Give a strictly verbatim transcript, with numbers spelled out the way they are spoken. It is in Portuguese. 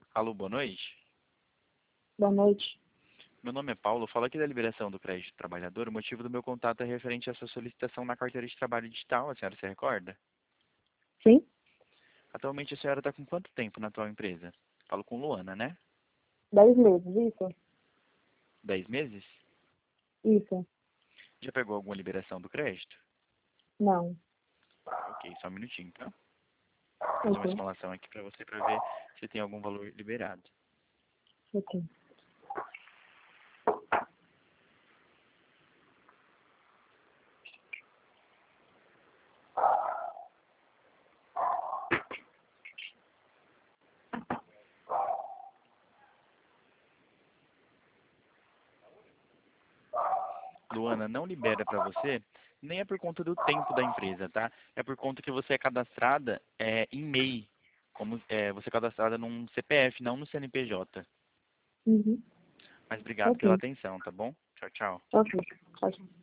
Alô, boa noite. Boa noite. Meu nome é Paulo, falo aqui da liberação do crédito do trabalhador. O motivo do meu contato é referente a essa solicitação na carteira de trabalho digital, a senhora se recorda? Sim? Atualmente a senhora está com quanto tempo na atual empresa? Falo com Luana, né? Dez meses, isso? Dez meses? Isso. Já pegou alguma liberação do crédito? Não. Ok, só um minutinho, tá? Vou fazer uma Ok. simulação aqui para você para ver se tem algum valor liberado. Ok. Luana, não libera para você, nem é por conta do tempo da empresa, tá? É por conta que você é cadastrada é, em M E I, como é, você é cadastrada num C P F, não no C N P J. Uhum. Mas obrigado pela Ok. atenção, tá bom? Tchau, tchau. Ok. Ok.